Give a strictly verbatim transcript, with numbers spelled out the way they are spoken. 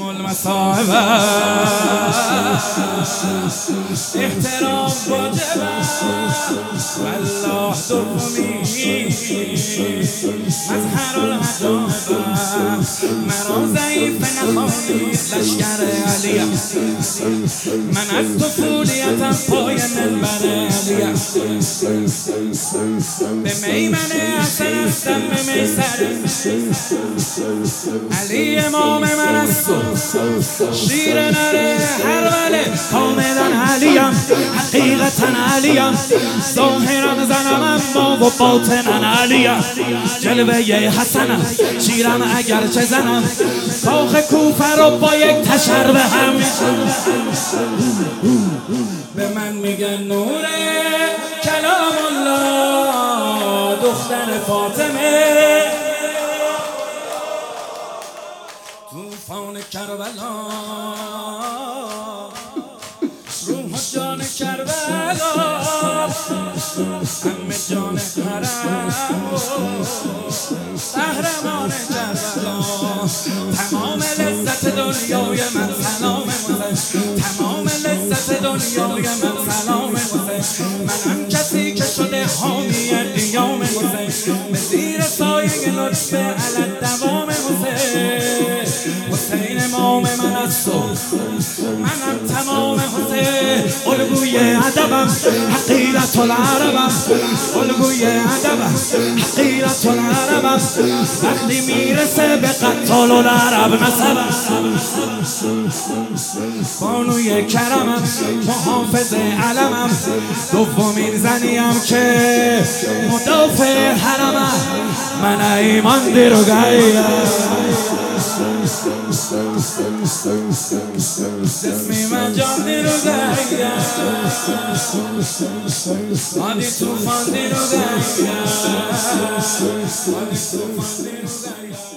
المصائب احترام واجب والله دومی مظهر العجایب مرا ضعیف نخوانید لشکر علیم من از طفولیتم پای منبر علیم به میمنه حسن هستم به میسر علی امام من است شیر نره هر وله کاملا علیم حقیقتا علیم ظاهرم زنم اما و باطنم علیم جلوه حسنم شیرم اگرچه زنم کاخ کوفه رو با یک تشر به هم به من میگن نوره کلام الله دختر فاطمه طوفان کربلا روح جان کربلا همه جان حرم قهرمان کربلا تمام لذت دنیای من سلام حسین تمام لذت دنیای من سلام حسین منم کسی که شده حامی قیام حسین به زیر سایه لطف علی دوام حسین حسین امام من است منم تمام حسین الگوی ادبم حقیقت العربم الگوی ادبم حقیقت العربم وقتی میرسه به قتال العرب نسبم بانوی کرمم محافظ علمم دومین زنیم که مدافع حرمم من ایمان دیرو گایم جسمی من جان دیرو گایم آدی توفان دیرو گایم آدی توفان دیرو گایم